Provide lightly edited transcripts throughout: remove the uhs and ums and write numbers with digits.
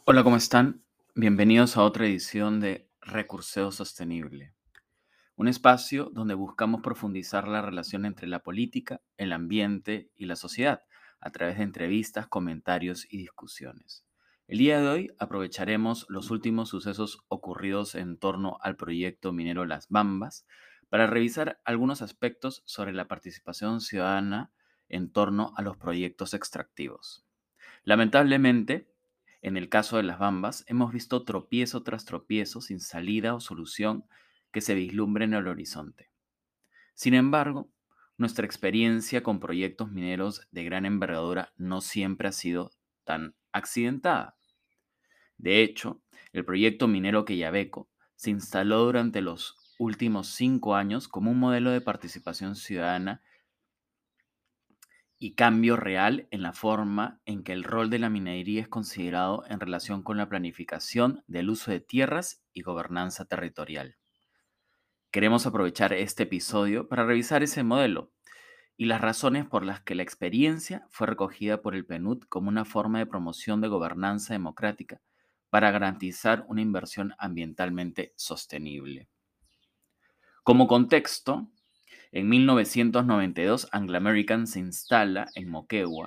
Hola, ¿cómo están? Bienvenidos a otra edición de Recurseo Sostenible, un espacio donde buscamos profundizar la relación entre la política, el ambiente y la sociedad a través de entrevistas, comentarios y discusiones. El día de hoy aprovecharemos los últimos sucesos ocurridos en torno al proyecto minero Las Bambas para revisar algunos aspectos sobre la participación ciudadana en torno a los proyectos extractivos. Lamentablemente, en el caso de las Bambas, hemos visto tropiezo tras tropiezo sin salida o solución que se vislumbre en el horizonte. Sin embargo, nuestra experiencia con proyectos mineros de gran envergadura no siempre ha sido tan accidentada. De hecho, el proyecto minero Quellaveco se instaló durante los últimos 5 años como un modelo de participación ciudadana y cambio real en la forma en que el rol de la minería es considerado en relación con la planificación del uso de tierras y gobernanza territorial. Queremos aprovechar este episodio para revisar ese modelo y las razones por las que la experiencia fue recogida por el PNUD como una forma de promoción de gobernanza democrática para garantizar una inversión ambientalmente sostenible. Como contexto, en 1992 Anglo American se instala en Moquegua,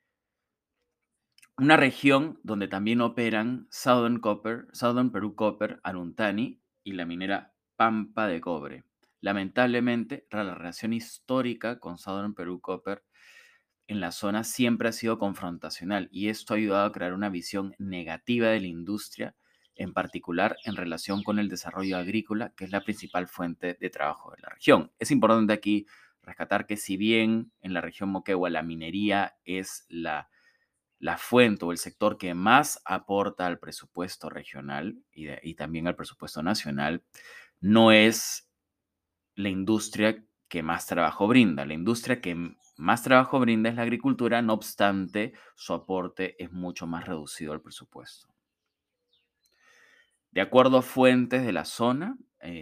una región donde también operan Southern Peru Copper, Aruntani y la minera Pampa de Cobre. Lamentablemente, la relación histórica con Southern Peru Copper en la zona siempre ha sido confrontacional y esto ha ayudado a crear una visión negativa de la industria, en particular en relación con el desarrollo agrícola, que es la principal fuente de trabajo de la región. Es importante aquí rescatar que si bien en la región Moquegua la minería es la fuente o el sector que más aporta al presupuesto regional y también al presupuesto nacional, no es la industria que más trabajo brinda. La industria que más trabajo brinda es la agricultura, no obstante, su aporte es mucho más reducido al presupuesto. De acuerdo a fuentes de la zona,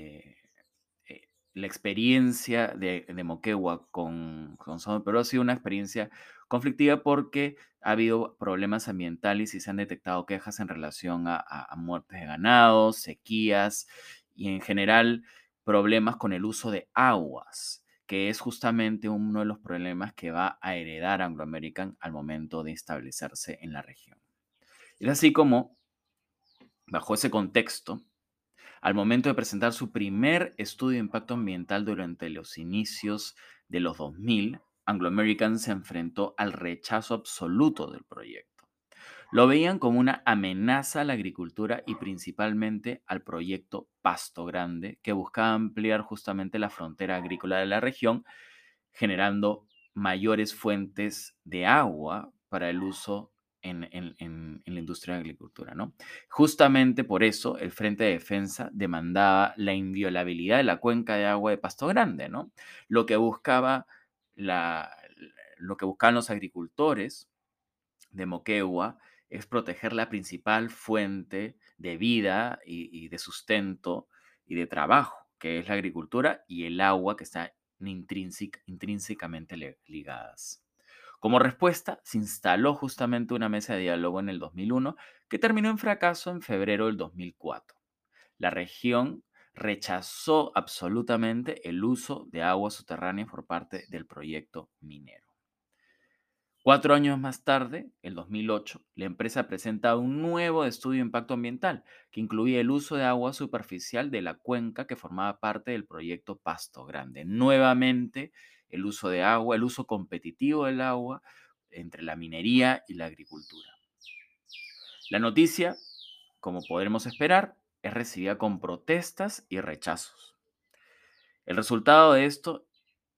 la experiencia de Moquegua con Sao Perú ha sido una experiencia conflictiva porque ha habido problemas ambientales y se han detectado quejas en relación a muertes de ganado, sequías y en general problemas con el uso de aguas, que es justamente uno de los problemas que va a heredar Anglo American al momento de establecerse en la región. Es así como, bajo ese contexto, al momento de presentar su primer estudio de impacto ambiental durante los inicios de los 2000, Anglo American se enfrentó al rechazo absoluto del proyecto. Lo veían como una amenaza a la agricultura y principalmente al proyecto Pasto Grande, que buscaba ampliar justamente la frontera agrícola de la región, generando mayores fuentes de agua para el uso en la industria de la agricultura, ¿no? Justamente por eso el Frente de Defensa demandaba la inviolabilidad de la cuenca de agua de Pasto Grande, ¿no? Lo que buscaba la, lo que buscaban los agricultores de Moquegua es proteger la principal fuente de vida y de sustento y de trabajo, que es la agricultura y el agua que están intrínsecamente ligadas. Como respuesta, se instaló justamente una mesa de diálogo en el 2001 que terminó en fracaso en febrero del 2004. La región rechazó absolutamente el uso de aguas subterráneas por parte del proyecto minero. 4 años más tarde, en 2008, la empresa presenta un nuevo estudio de impacto ambiental que incluía el uso de agua superficial de la cuenca que formaba parte del proyecto Pasto Grande. Nuevamente, el uso de agua, el uso competitivo del agua entre la minería y la agricultura. La noticia, como podremos esperar, es recibida con protestas y rechazos. El resultado de esto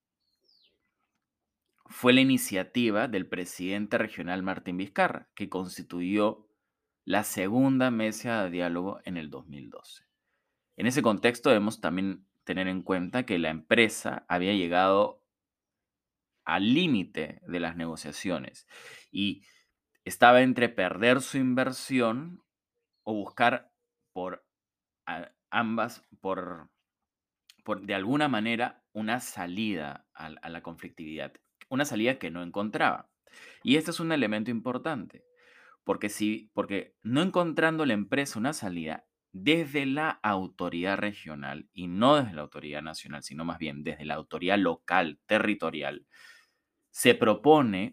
fue la iniciativa del presidente regional Martín Vizcarra, que constituyó la segunda mesa de diálogo en el 2012. En ese contexto debemos también tener en cuenta que la empresa había llegado al límite de las negociaciones y estaba entre perder su inversión o buscar por ambas, por de alguna manera una salida a la conflictividad, una salida que no encontraba. Y este es un elemento importante, porque no encontrando la empresa una salida desde la autoridad regional y no desde la autoridad nacional, sino más bien desde la autoridad local, territorial, se propone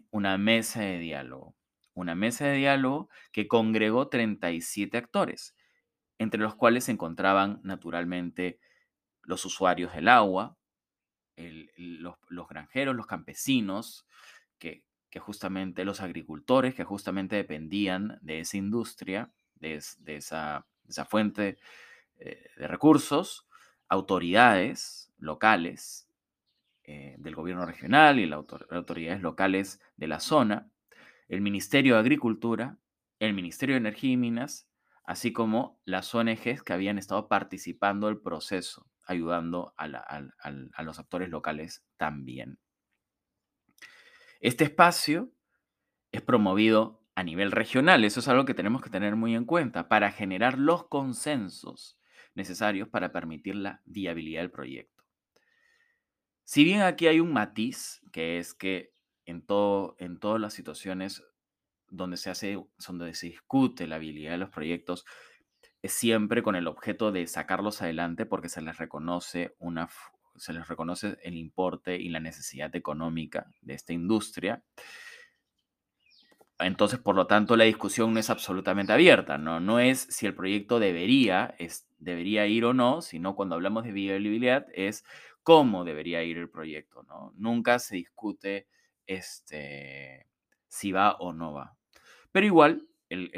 una mesa de diálogo que congregó 37 actores, entre los cuales se encontraban naturalmente los usuarios del agua, los granjeros, los campesinos, que justamente los agricultores, que justamente dependían de esa industria, de esa fuente de recursos, autoridades locales del gobierno regional y las autoridades locales de la zona, el Ministerio de Agricultura, el Ministerio de Energía y Minas, así como las ONGs que habían estado participando del proceso, ayudando a los actores locales también. Este espacio es promovido a nivel regional, eso es algo que tenemos que tener muy en cuenta para generar los consensos necesarios para permitir la viabilidad del proyecto. Si bien aquí hay un matiz, que es que en todas las situaciones donde se discute la habilidad de los proyectos, es siempre con el objeto de sacarlos adelante porque se les reconoce el importe y la necesidad económica de esta industria. Entonces, por lo tanto, la discusión no es absolutamente abierta, ¿no? No es si el proyecto debería ir o no, sino cuando hablamos de viabilidad es cómo debería ir el proyecto, ¿no? Nunca se discute si va o no va. Pero igual,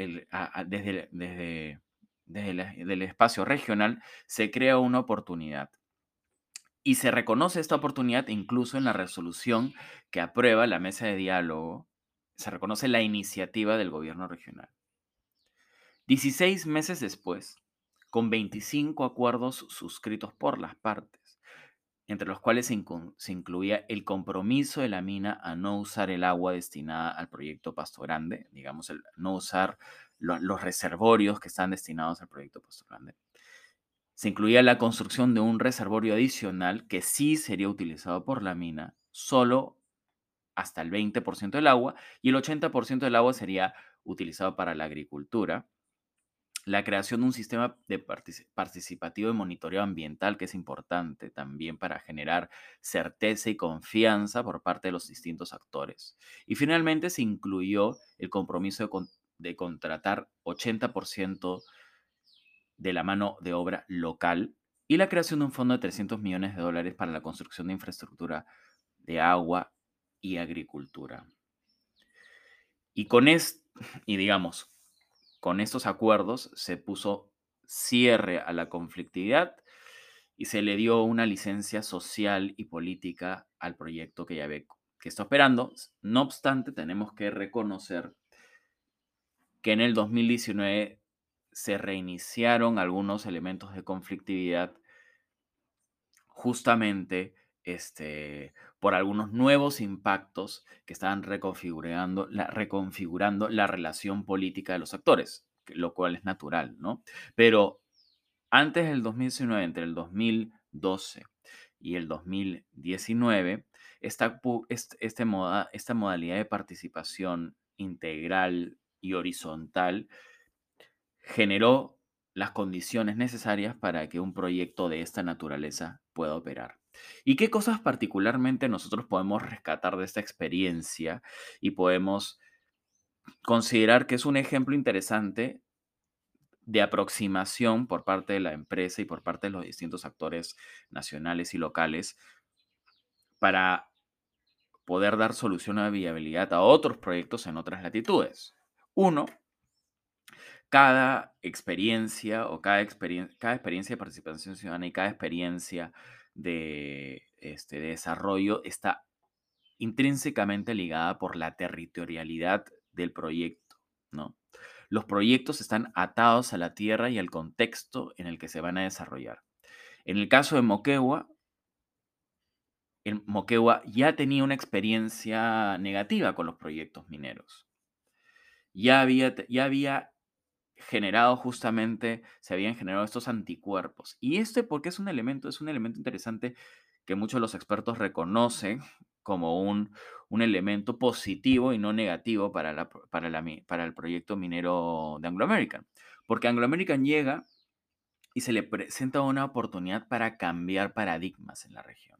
desde el espacio regional se crea una oportunidad. Y se reconoce esta oportunidad incluso en la resolución que aprueba la mesa de diálogo. Se reconoce la iniciativa del gobierno regional. 16 meses después, con 25 acuerdos suscritos por las partes, entre los cuales se incluía el compromiso de la mina a no usar el agua destinada al proyecto Pasto Grande, digamos, no usar los reservorios que están destinados al proyecto Pasto Grande. Se incluía la construcción de un reservorio adicional que sí sería utilizado por la mina, solo hasta el 20% del agua, y el 80% del agua sería utilizado para la agricultura. La creación de un sistema de participativo de monitoreo ambiental, que es importante también para generar certeza y confianza por parte de los distintos actores. Y finalmente se incluyó el compromiso de contratar 80% de la mano de obra local y la creación de un fondo de $300 millones para la construcción de infraestructura de agua y agricultura. Y y digamos, con estos acuerdos se puso cierre a la conflictividad y se le dio una licencia social y política al proyecto que que está operando. No obstante, tenemos que reconocer que en el 2019 se reiniciaron algunos elementos de conflictividad justamente por algunos nuevos impactos que estaban reconfigurando la relación política de los actores, lo cual es natural, ¿no? Pero antes del 2019, entre el 2012 y el 2019, esta modalidad de participación integral y horizontal generó las condiciones necesarias para que un proyecto de esta naturaleza pueda operar. ¿Y qué cosas particularmente nosotros podemos rescatar de esta experiencia y podemos considerar que es un ejemplo interesante de aproximación por parte de la empresa y por parte de los distintos actores nacionales y locales para poder dar solución a viabilidad a otros proyectos en otras latitudes? Uno, cada experiencia o cada experiencia de participación ciudadana y cada experiencia de desarrollo está intrínsecamente ligada por la territorialidad del proyecto, ¿no? Los proyectos están atados a la tierra y al contexto en el que se van a desarrollar. En el caso de Moquegua, Moquegua ya tenía una experiencia negativa con los proyectos mineros. Ya había generado justamente, se habían generado estos anticuerpos. Y porque es un elemento interesante que muchos de los expertos reconocen como un elemento positivo y no negativo para el proyecto minero de Anglo American. Porque Anglo American llega y se le presenta una oportunidad para cambiar paradigmas en la región.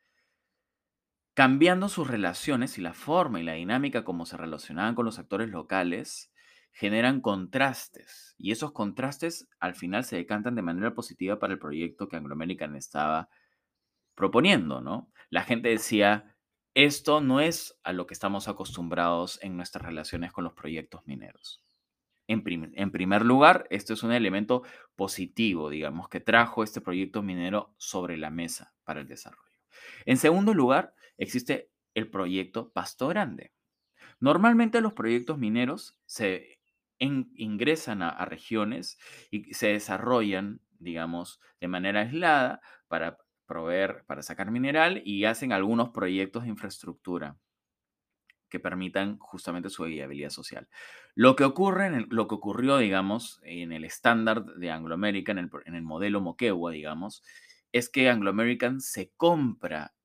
Cambiando sus relaciones y la forma y la dinámica como se relacionaban con los actores locales, generan contrastes. Y esos contrastes al final se decantan de manera positiva para el proyecto que Anglo American estaba proponiendo, ¿no? La gente decía, esto no es a lo que estamos acostumbrados en nuestras relaciones con los proyectos mineros. En primer lugar, esto es un elemento positivo, digamos, que trajo este proyecto minero sobre la mesa para el desarrollo. En segundo lugar, existe el proyecto Pasto Grande. Normalmente los proyectos mineros ingresan a regiones y se desarrollan, digamos, de manera aislada para proveer, para sacar mineral y hacen algunos proyectos de infraestructura que permitan justamente su viabilidad social. Lo que ocurrió, digamos, en el estándar de Anglo American, en el modelo Moquegua, digamos, es que Anglo American se compra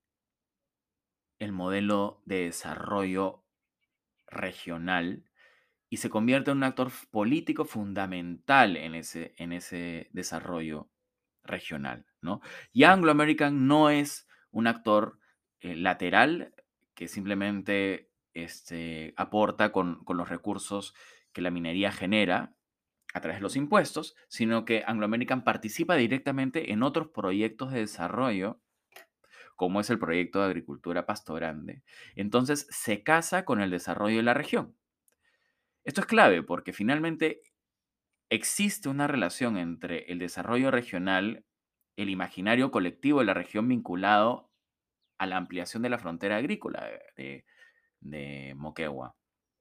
el modelo de desarrollo regional y se convierte en un actor político fundamental en ese desarrollo regional, ¿no? Y Anglo American no es un actor lateral que simplemente aporta con los recursos que la minería genera a través de los impuestos, sino que Anglo American participa directamente en otros proyectos de desarrollo como es el proyecto de agricultura Pasto Grande. Entonces se casa con el desarrollo de la región. Esto es clave porque finalmente existe una relación entre el desarrollo regional, el imaginario colectivo de la región vinculado a la ampliación de la frontera agrícola de Moquegua.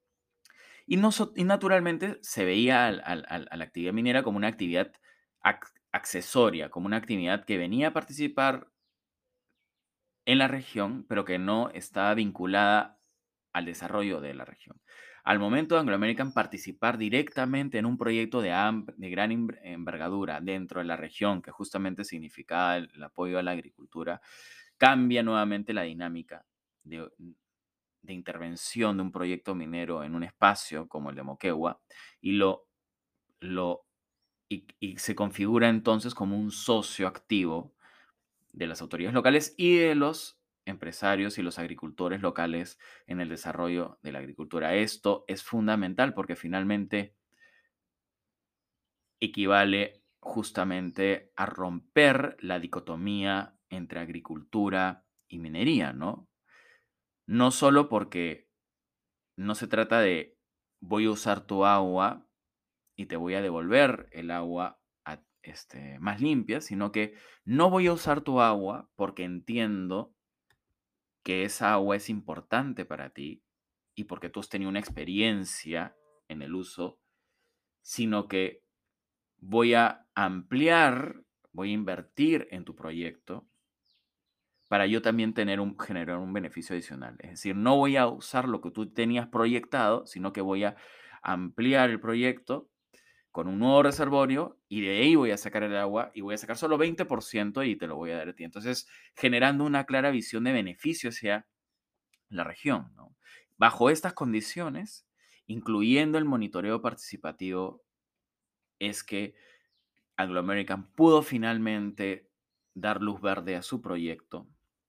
Y naturalmente se veía a la actividad minera como una actividad accesoria, como una actividad que venía a participar en la región, pero que no estaba vinculada al desarrollo de la región. Al momento de Anglo American participar directamente en un proyecto de gran envergadura dentro de la región, que justamente significaba el apoyo a la agricultura, cambia nuevamente la dinámica de intervención de un proyecto minero en un espacio como el de Moquegua y lo, y se configura entonces como un socio activo de las autoridades locales y de los empresarios y los agricultores locales en el desarrollo de la agricultura. Esto es fundamental porque finalmente equivale justamente a romper la dicotomía entre agricultura y minería, ¿no? No solo porque no se trata de voy a usar tu agua y te voy a devolver el agua más limpia, sino que no voy a usar tu agua porque entiendo que esa agua es importante para ti y porque tú has tenido una experiencia en el uso, sino que voy a ampliar, voy a invertir en tu proyecto para yo también generar un beneficio adicional. Es decir, no voy a usar lo que tú tenías proyectado, sino que voy a ampliar el proyecto con un nuevo reservorio y de ahí voy a sacar el agua y voy a sacar solo 20% y te lo voy a dar a ti. Entonces, generando una clara visión de beneficio hacia la región, ¿no? Bajo estas condiciones, incluyendo el monitoreo participativo, es que Anglo American pudo finalmente dar luz verde a su proyecto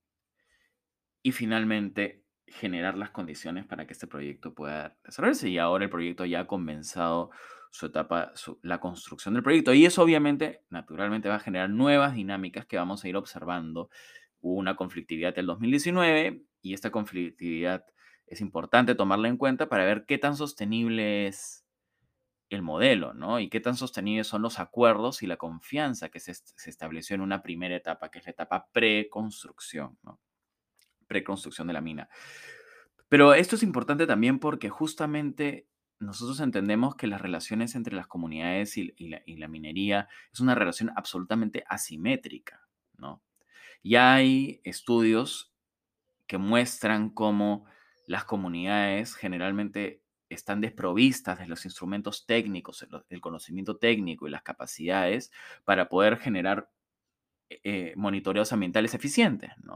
y finalmente generar las condiciones para que este proyecto pueda desarrollarse. Y ahora el proyecto ya ha comenzado su etapa, la construcción del proyecto. Y eso obviamente, naturalmente, va a generar nuevas dinámicas que vamos a ir observando. Hubo una conflictividad del 2019 y esta conflictividad es importante tomarla en cuenta para ver qué tan sostenible es el modelo, ¿no? Y qué tan sostenibles son los acuerdos y la confianza que se estableció en una primera etapa, que es la etapa preconstrucción, ¿no? Preconstrucción de la mina. Pero esto es importante también porque justamente nosotros entendemos que las relaciones entre las comunidades y la minería es una relación absolutamente asimétrica, ¿no? Ya hay estudios que muestran cómo las comunidades generalmente están desprovistas de los instrumentos técnicos, el conocimiento técnico y las capacidades para poder generar monitoreos ambientales eficientes, ¿no?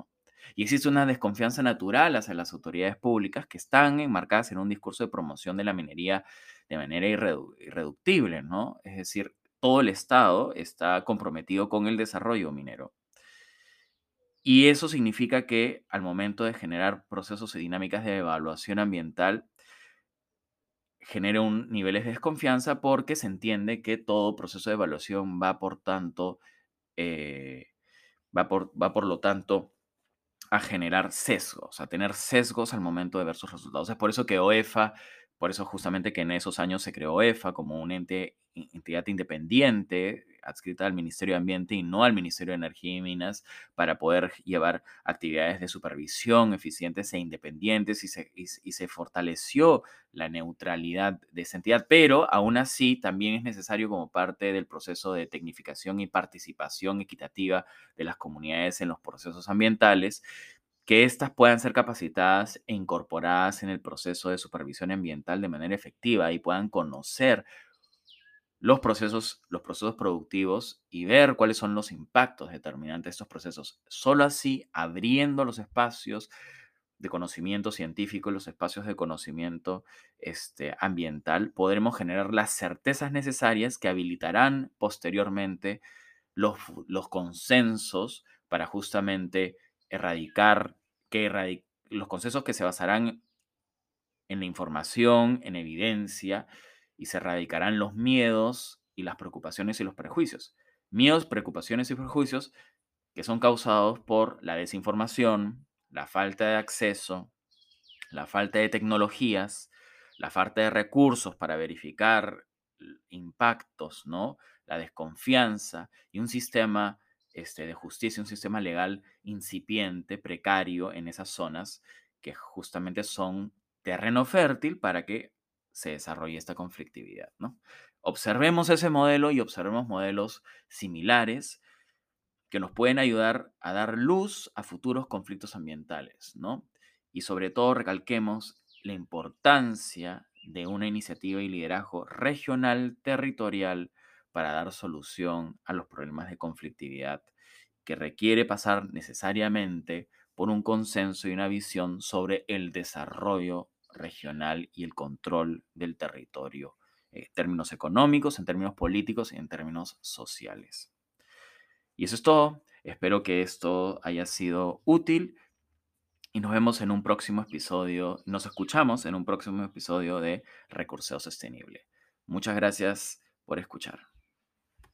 Y existe una desconfianza natural hacia las autoridades públicas que están enmarcadas en un discurso de promoción de la minería de manera irreductible, ¿no? Es decir, todo el Estado está comprometido con el desarrollo minero. Y eso significa que al momento de generar procesos y dinámicas de evaluación ambiental, genera un niveles de desconfianza porque se entiende que todo proceso de evaluación va, por tanto, eh, va por lo tanto a generar sesgos, a tener sesgos al momento de ver sus resultados. Es por eso que OEFA, por eso justamente que en esos años se creó OEFA como una entidad independiente adscrita al Ministerio de Ambiente y no al Ministerio de Energía y Minas para poder llevar actividades de supervisión eficientes e independientes y se fortaleció la neutralidad de esa entidad, pero aún así también es necesario como parte del proceso de tecnificación y participación equitativa de las comunidades en los procesos ambientales, que éstas puedan ser capacitadas e incorporadas en el proceso de supervisión ambiental de manera efectiva y puedan conocer los procesos productivos y ver cuáles son los impactos determinantes de estos procesos. Solo así, abriendo los espacios de conocimiento científico, los espacios de conocimiento ambiental, podremos generar las certezas necesarias que habilitarán posteriormente los consensos para justamente erradicar, los consensos que se basarán en la información, en evidencia, y se erradicarán los miedos y las preocupaciones y los prejuicios. Miedos, preocupaciones y prejuicios que son causados por la desinformación, la falta de acceso, la falta de tecnologías, la falta de recursos para verificar impactos, ¿no? La desconfianza y un sistema de justicia, un sistema legal incipiente, precario en esas zonas que justamente son terreno fértil para que se desarrolle esta conflictividad, ¿no? Observemos ese modelo y observemos modelos similares que nos pueden ayudar a dar luz a futuros conflictos ambientales, ¿no? Y sobre todo recalquemos la importancia de una iniciativa y liderazgo regional, territorial, para dar solución a los problemas de conflictividad, que requiere pasar necesariamente por un consenso y una visión sobre el desarrollo regional y el control del territorio, en términos económicos, en términos políticos y en términos sociales. Y eso es todo. Espero que esto haya sido útil y nos vemos en un próximo episodio. Nos escuchamos en un próximo episodio de Recurseo Sostenible. Muchas gracias por escuchar.